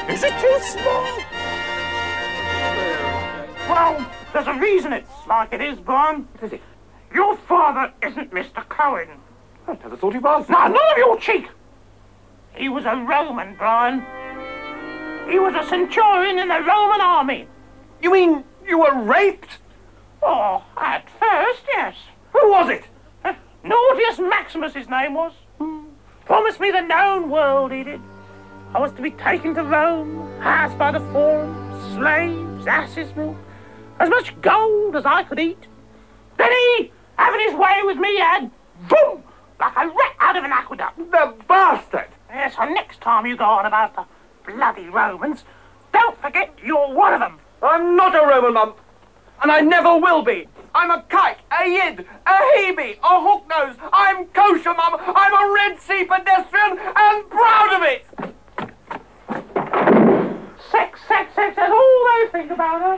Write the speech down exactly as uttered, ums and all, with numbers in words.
Is it too small? Well, there's a reason it's like it is, Brian. What is it? Your father isn't Mister Cohen. I never thought he was. No, none of your cheek. He was a Roman, Brian. He was a centurion in the Roman army. You mean you were raped? Oh, at first, yes. Who was it? Uh, Nautius Maximus, his name was. Hmm. Promised me the known world, he did. I was to be taken to Rome, housed by the Forum, slaves, asses' milk, as much gold as I could eat. Then he, having his way with me, had, boom, like a rat out of an aqueduct. The bastard! Yes, so next time you go on about the bloody Romans, don't forget you're one of them. I'm not a Roman, Mum. And I never will be. I'm a kike, a yid, a hebe, a hook-nose. I'm kosher, Mum. I'm a Red Sea pedestrian and